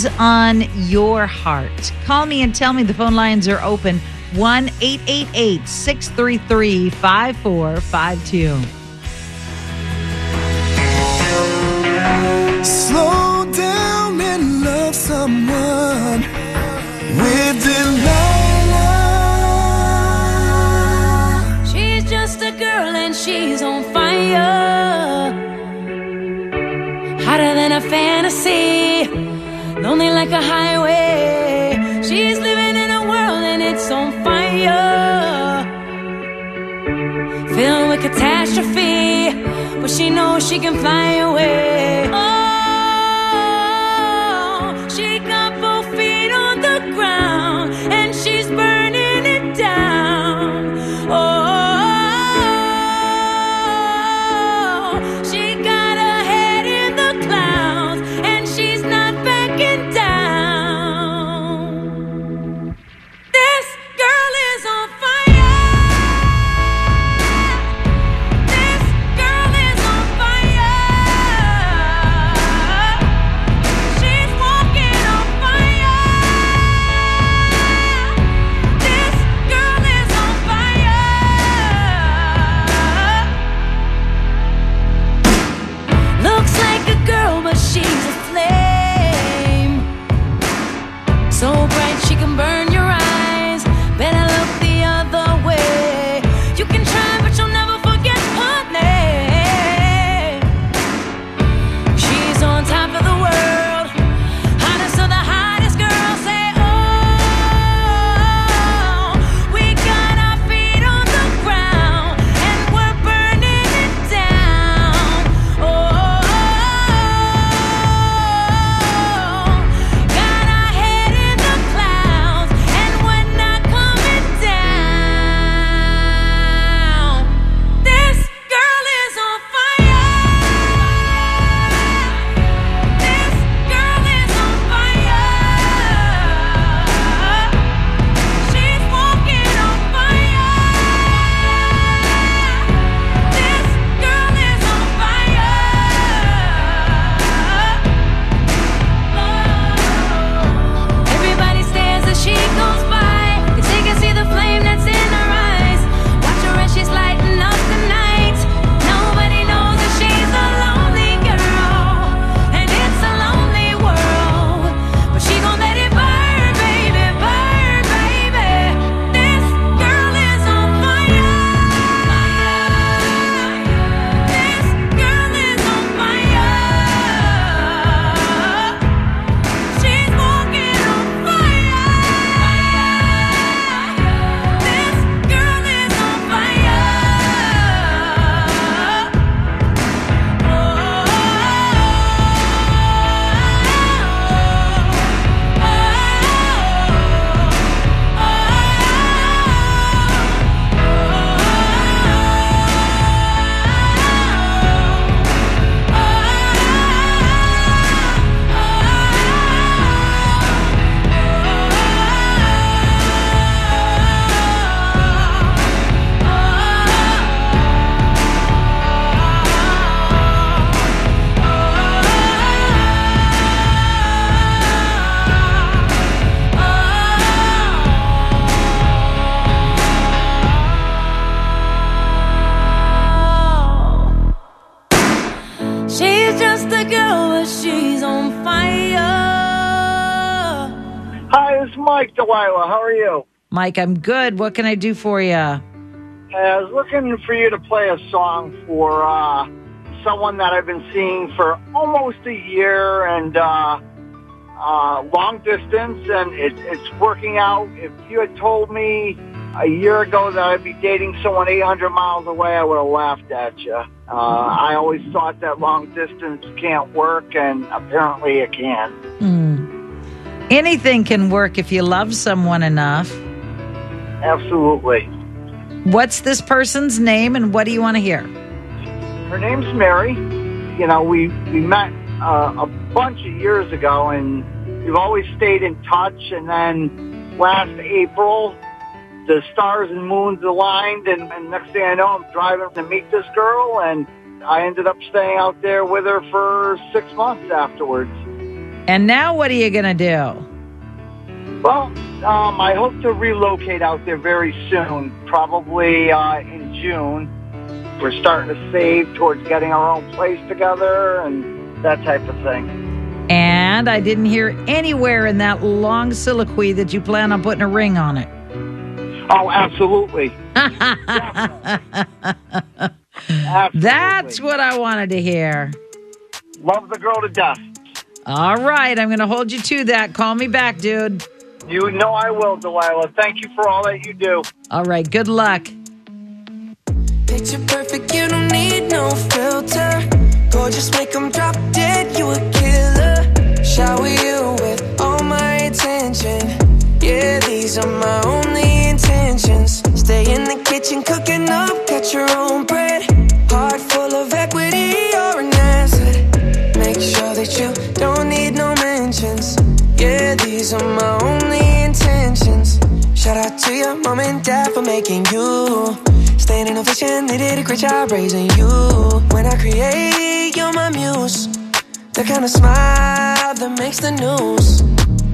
On your heart. Call me and tell me. The phone lines are open. 1-888-633-5452. Slow down and love someone with Delilah. She's just a girl and she's on fire, hotter than a fantasy, lonely like a highway. She's living in a world and it's on fire, filled with catastrophe, but she knows she can fly away. Oh, she got both feet on the ground and she's burning it down. Oh, she got her head in the clouds and she's not backing down. This girl is on fire. This girl is on fire. She's walking on fire. This girl is on fire. Looks like a girl, but she's a flame, so bright she can burn your eyes. Better look the other way. You can try, but you'll never forget her name. She's on top of the world, hottest of the hottest girls. Say, oh, we got our feet on the ground and we're burning it down. Oh, got our head in the clouds and we're not coming down. This girl is on fire. This girl is on fire. She's walking on fire. This girl is on fire. Everybody stares as she goes by, 'cause they can see the flame that's in her eyes. Watch her as she's lighting up the night. Nobody knows that she's a lonely girl, and it's a lonely world. But she gon' let it burn, baby, burn, baby. This girl is on fire. This girl is on fire. She's walking on fire. This girl is on fire. She's just a girl, but she's on fire. Hi, this is Mike Delilah. How are you? Mike, I'm good. What can I do for you? I was looking for you to play a song for someone that I've been seeing for almost a year and long distance, and it's working out. If you had told me a year ago that I'd be dating someone 800 miles away, I would have laughed at you. I always thought that long distance can't work, and apparently it can. Anything can work if you love someone enough. Absolutely. What's this person's name and what do you want to hear? Her name's Mary. You know, we met a bunch of years ago, and we've always stayed in touch. And then last April, the stars and moons aligned, and next thing I know, I'm driving to meet this girl, and I ended up staying out there with her for 6 months afterwards. And now what are you going to do? Well, I hope to relocate out there very soon, probably in June. We're starting to save towards getting our own place together and that type of thing. And I didn't hear anywhere in that long soliloquy that you plan on putting a ring on it. Oh, absolutely. Absolutely. That's what I wanted to hear. Love the girl to death. All right, I'm going to hold you to that. Call me back, dude. You know I will, Delilah. Thank you for all that you do. All right, good luck. Picture perfect, you don't need no filter. Gorgeous, make them drop dead, you a killer. Shower you with all my attention. Yeah, these are my only intentions. Stay in the kitchen, cooking up, cut your own bread. Heart full of equity, you're an asset. Make sure that you don't need no mentions. Yeah, these are my only intentions. Shout out to your mom and dad for making you. Staying in a vision, they did a great job raising you. When I create, you're my muse. The kind of smile that makes the news.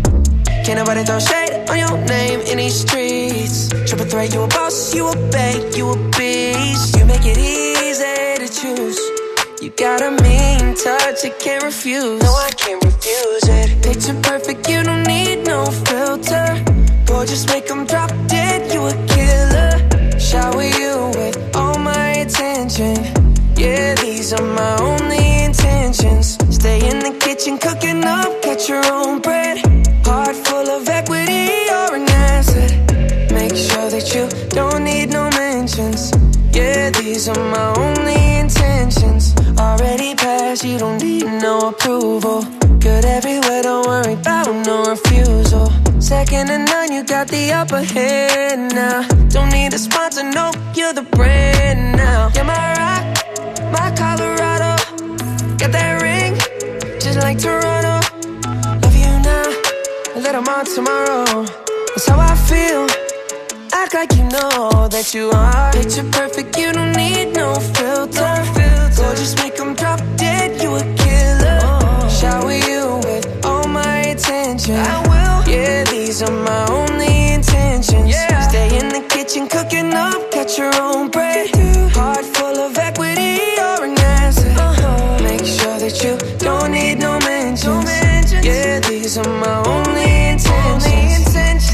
Can't nobody throw shade on your name in these streets. Triple threat, you a boss, you a bank, you a beast. You make it easy to choose. You got a mean touch, I can't refuse. No, I can't refuse it. Picture perfect, you don't need no filter. Gorgeous, make them drop dead, you a killer. Shower you with all my attention. Yeah, these are my only intentions. Stay in the kitchen, cooking up, cut your own bread. Heart full of equity, you're an asset. Make sure that you don't need no mentions. Yeah, these are my only intentions. Already passed, you don't need no approval. Good everywhere, don't worry about no refusal. Second to none, you got the upper hand now. Don't need a sponsor, no, you're the brand now. You're my rock, my Colorado. Got that ring, just like Toronto. Love you now, a little more tomorrow. That's how I feel. Act like you know that you are. Picture perfect, you don't need no filter. Gorgeous, make them drop dead, you a killer. Shower you with all my attention. I will. Yeah, these are my only intentions. Stay in the kitchen, cooking up, cut your own bread. Heart full of equity, you're an asset. Make sure that you don't need no mentions. Yeah, these are my only intentions.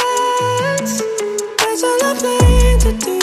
That's all I plan to do.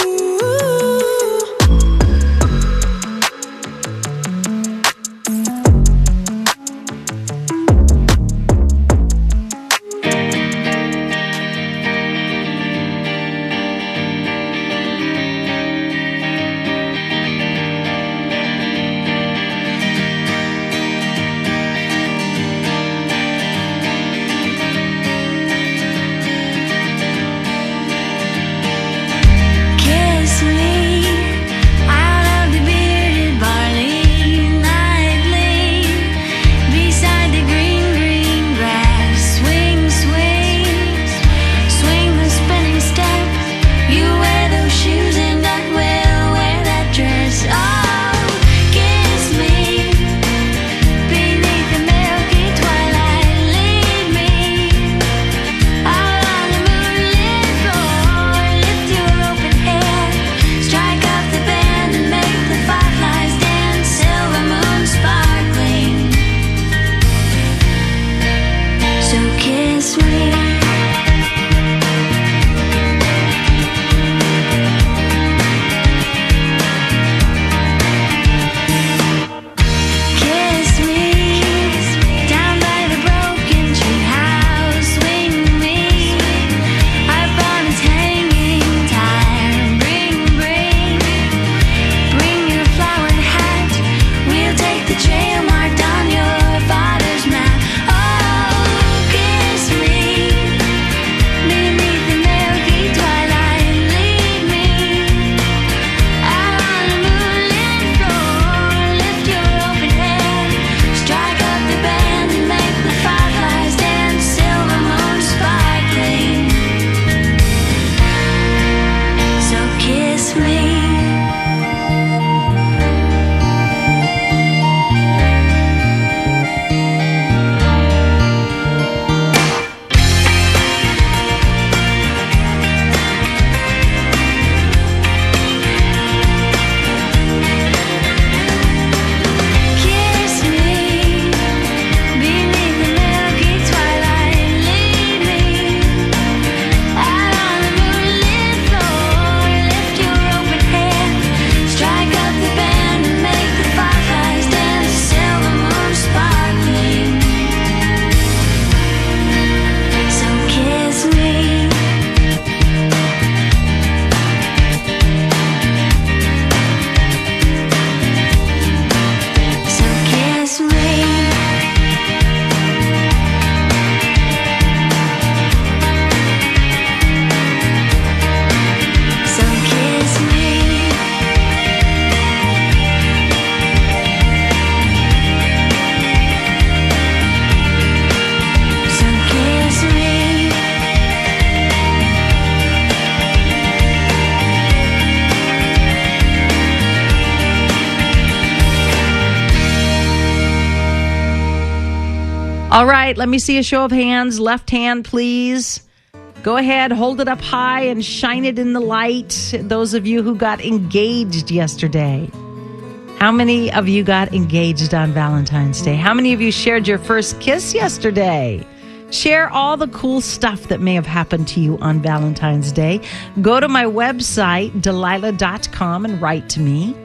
All right, let me see a show of hands. Left hand, please. Go ahead, hold it up high and shine it in the light. Those of you who got engaged yesterday. How many of you got engaged on Valentine's Day? How many of you shared your first kiss yesterday? Share all the cool stuff that may have happened to you on Valentine's Day. Go to my website, Delilah.com, and write to me,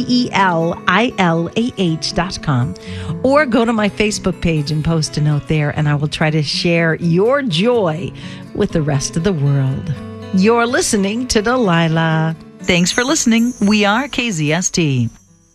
DELILAH.com. Or go to my Facebook page and post a note there, and I will try to share your joy with the rest of the world. You're listening to Delilah. Thanks for listening. We are KZST.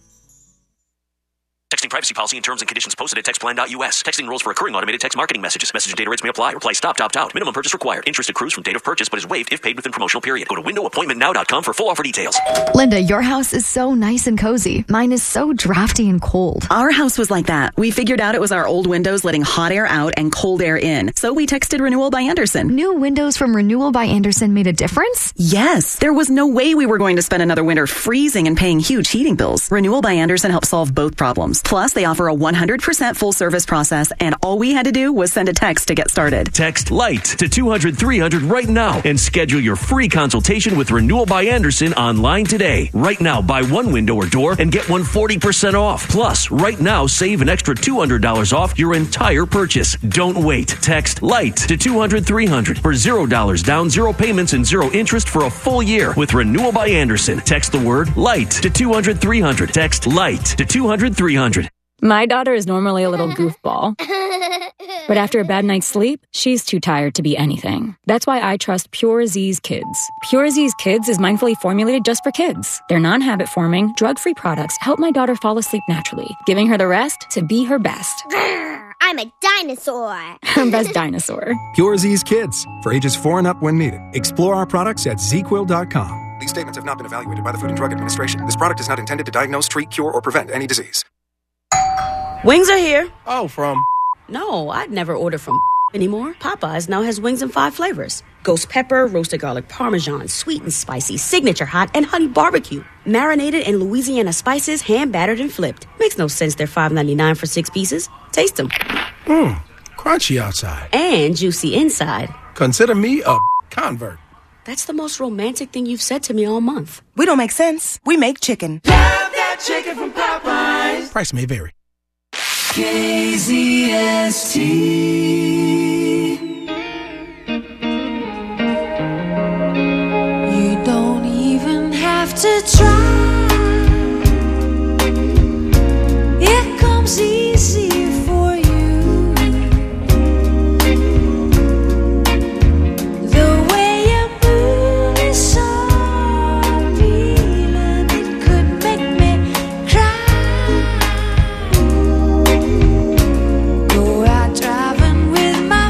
Texting privacy policy and terms and conditions posted at textplan.us. Texting rules for recurring automated text marketing messages. Message and data rates may apply. Reply stop, opt out. Minimum purchase required. Interest accrues from date of purchase but is waived if paid within promotional period. Go to windowappointmentnow.com for full offer details. Linda, your house is so nice and cozy. Mine is so drafty and cold. Our house was like that. We figured out it was our old windows letting hot air out and cold air in. So we texted Renewal by Andersen. New windows from Renewal by Andersen made a difference? Yes. There was no way we were going to spend another winter freezing and paying huge heating bills. Renewal by Andersen helped solve both problems. Plus, they offer a 100% full service process, and all we had to do was send a text to get started. Text LIGHT to 200-300 right now and schedule your free consultation with Renewal by Andersen online today. Right now, buy one window or door and get one 40% off. Plus, right now, save an extra $200 off your entire purchase. Don't wait. Text LIGHT to 200-300 for $0 down, 0 payments, and 0 interest for a full year with Renewal by Andersen. Text the word LIGHT to 200-300. Text LIGHT to 200-300. My daughter is normally a little goofball, but after a bad night's sleep, she's too tired to be anything. That's why I trust Pure Z's Kids. Pure Z's Kids is mindfully formulated just for kids. Their non-habit forming, drug-free products help my daughter fall asleep naturally, giving her the rest to be her best. I'm a dinosaur. Her best dinosaur. Pure Z's Kids, for ages 4 and up when needed. Explore our products at ZQuil.com. These statements have not been evaluated by the Food and Drug Administration. This product is not intended to diagnose, treat, cure, or prevent any disease. Wings are here. Oh, from? No, I'd never order from anymore. Popeyes now has wings in 5 flavors. Ghost pepper, roasted garlic parmesan, sweet and spicy, signature hot, and honey barbecue. Marinated in Louisiana spices, hand battered and flipped. Makes no sense they're $5.99 for 6 pieces. Taste them. Crunchy outside. And juicy inside. Consider me a convert. That's the most romantic thing you've said to me all month. We don't make sense. We make chicken. Love that chicken from Popeyes. Price may vary. KZST. You don't even have to try. It comes easy for you. The way you move is so appealing. It could make me cry. Go out driving with my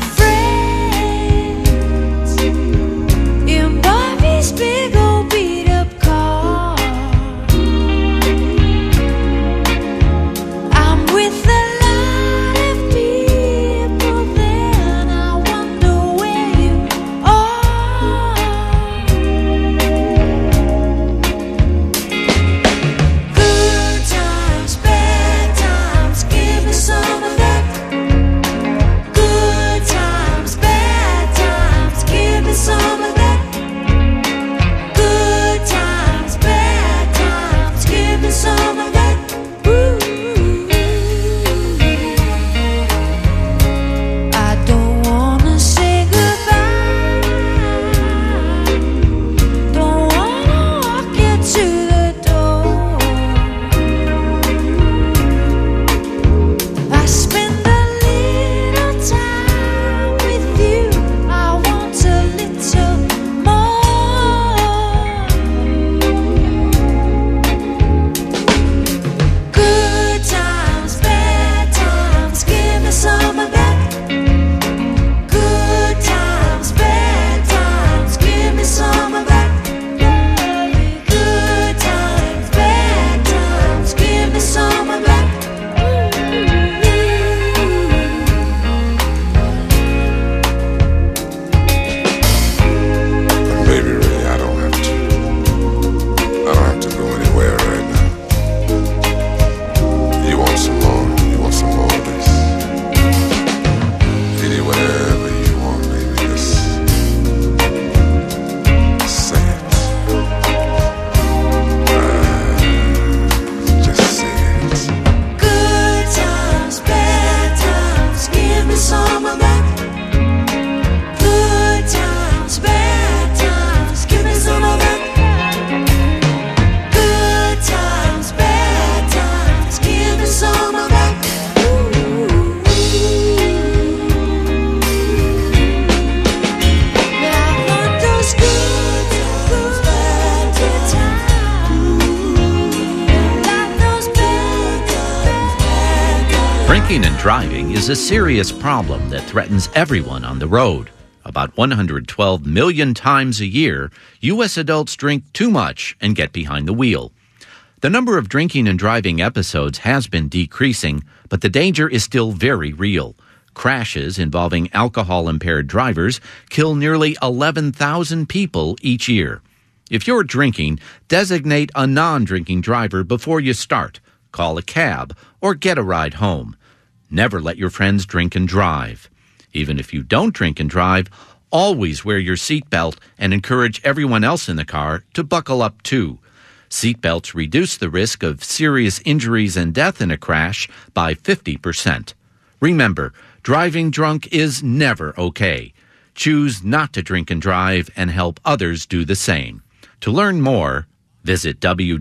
Driving is a serious problem that threatens everyone on the road. About 112 million times a year, U.S. adults drink too much and get behind the wheel. The number of drinking and driving episodes has been decreasing, but the danger is still very real. Crashes involving alcohol-impaired drivers kill nearly 11,000 people each year. If you're drinking, designate a non-drinking driver before you start. Call a cab or get a ride home. Never let your friends drink and drive. Even if you don't drink and drive, always wear your seatbelt and encourage everyone else in the car to buckle up too. Seatbelts reduce the risk of serious injuries and death in a crash by 50%. Remember, driving drunk is never okay. Choose not to drink and drive and help others do the same. To learn more, visit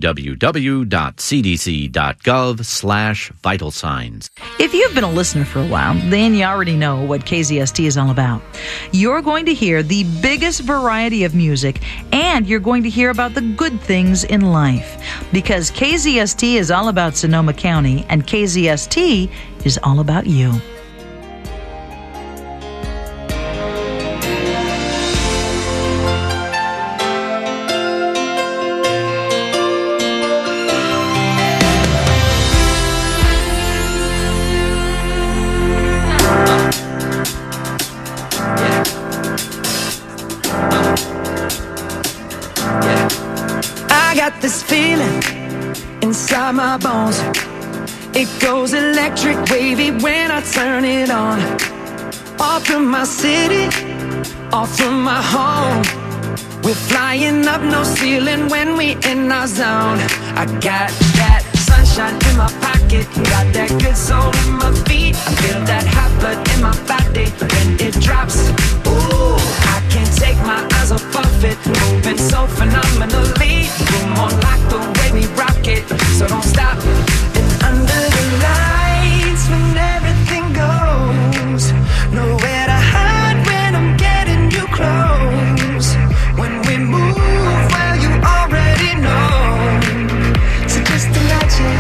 www.cdc.gov/vital signs. If you've been a listener for a while, then you already know what KZST is all about. You're going to hear the biggest variety of music, and you're going to hear about the good things in life. Because KZST is all about Sonoma County, and KZST is all about you. This feeling inside my bones, it goes electric wavy when I turn it on. Off from my city, off from my home, we're flying up no ceiling when we in our zone. I got that sunshine in my pocket, got that good soul in my feet. I feel that hot blood in my body when it drops. Ooh, I can't take my eyes off of it, moving so phenomenally. You're more like the way we rock it, so don't stop. And under the lights when everything goes, nowhere to hide when I'm getting you close. When we move, well you already know, so just imagine.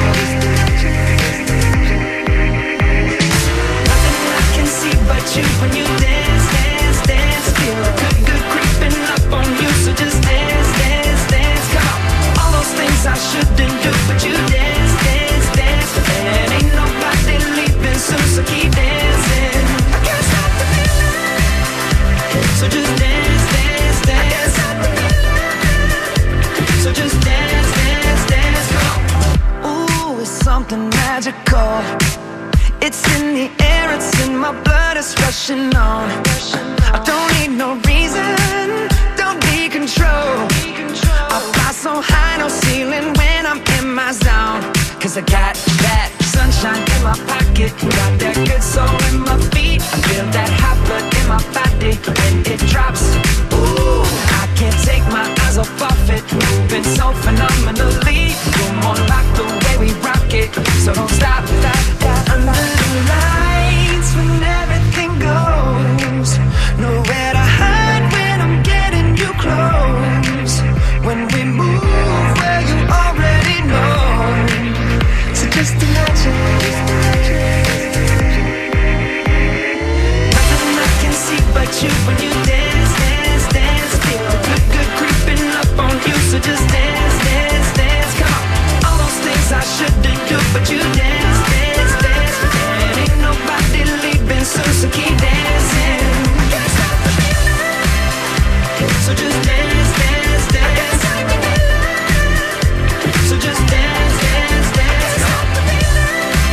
Nothing I can see but you when you dance, dance, dance. Feel good, good creeping up on you, so just dance, dance, dance. Come on, all those things I shouldn't do, but you dance, dance, dance. And ain't nobody leaving soon, so keep dancing. I can't stop the feeling, so just dance, dance, dance. I can't stop the feeling, so just dance, dance, dance. Come on. Ooh, it's something magical. It's in the air, it's in my blood, it's rushing on. I don't need no reason, don't be control. I fly so high, no ceiling when I'm in my zone. Cause I got that sunshine in my pocket, got that good soul in my feet. I feel that hot blood in my body when it drops. Ooh, I can't take my eyes off of it, moving so phenomenally. You're more like the way we rock it, so don't stop, stop, stop. Under the lights when everything goes, nowhere to hide when I'm getting you close. When we move, well you already know, so just imagine. Nothing I can see but you when you dance, dance, dance. Feel good, good creeping up on you, so just dance, dance, dance. Come on, all those things I shouldn't do, but you dance, dance, dance. And ain't nobody leaving soon, so keep dancing. I can't stop the feeling, so just dance, dance, dance. So just dance, dance, dance.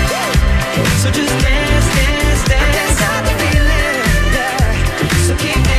So just dance, dance, dance. I can't stop the feeling, yeah. So keep dancing.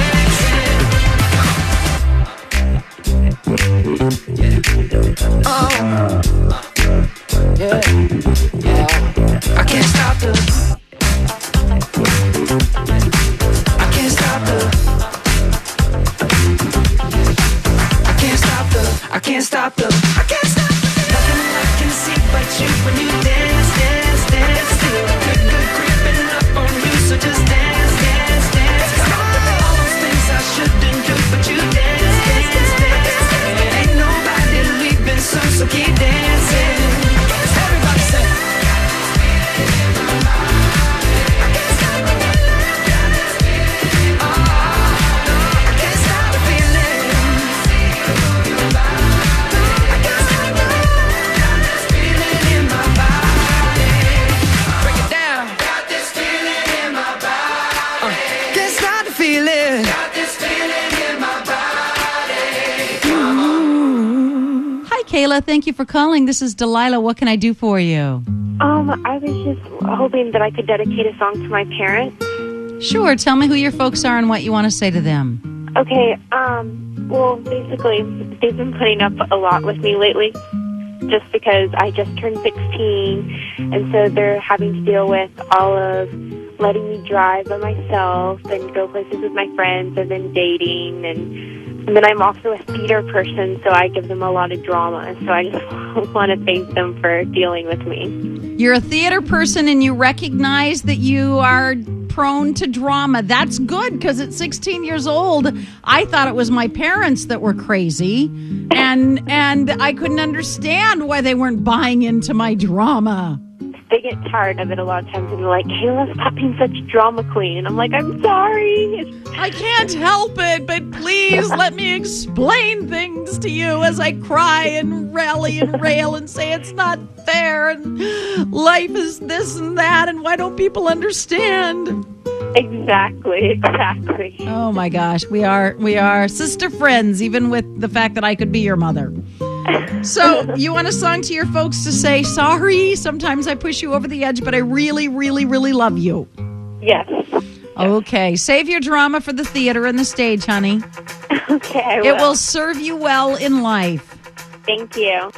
Sheila. Thank you for calling. This is Delilah. What can I do for you? I was just hoping that I could dedicate a song to my parents. Sure. Tell me who your folks are and what you want to say to them. Okay, well, basically, they've been putting up a lot with me lately just because I just turned 16, and so they're having to deal with all of letting me drive by myself and go places with my friends and then dating, and then I'm also a theater person, so I give them a lot of drama, so I just want to thank them for dealing with me. You're a theater person and you recognize that you are prone to drama. That's good, because at 16 years old, I thought it was my parents that were crazy, and I couldn't understand why they weren't buying into my drama. They get tired of it a lot of times, and they're like, Kayla, stop being such a drama queen. And I'm like, I'm sorry. I can't help it, but please let me explain things to you as I cry and rally and rail and say it's not fair and life is this and that, and why don't people understand? Exactly. Oh my gosh, we are sister friends, even with the fact that I could be your mother. So you want a song to your folks to say, sorry, sometimes I push you over the edge, but I really, really, really love you. Yes. Okay. Save your drama for the theater and the stage, honey. Okay, I will. It will serve you well in life. Thank you.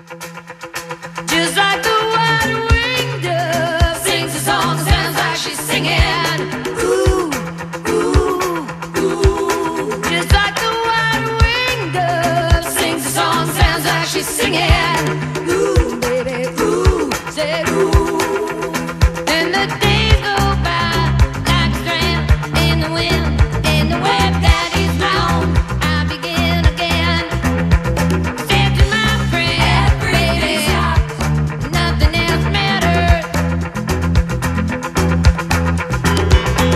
Just like the white-winged dove sings a song, sounds like she's singing. Ooh, ooh, ooh. Just like the white-winged dove sings a song, sounds like she's singing. Ooh, baby, ooh, say ooh. And the days go by like a strand in the wind, in the web that is round. I begin again. Said to my friend, baby, nothing else matters.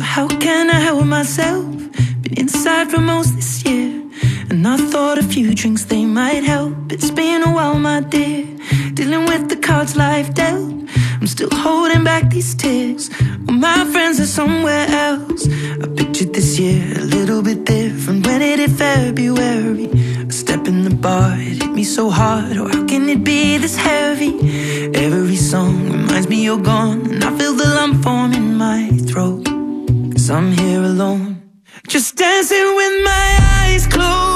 how can I help myself? Been inside for most this year, and I thought a few drinks, they might help. It's been a while, my dear, dealing with the cards life dealt. I'm still holding back these tears, well, my friends are somewhere else. I pictured this year a little bit different. When it hit February, a step in the bar, it hit me so hard. Oh, how can it be this heavy? Every song reminds me you're gone, and I feel the lump form in my throat, 'cause I'm here alone, just dancing with my eyes closed.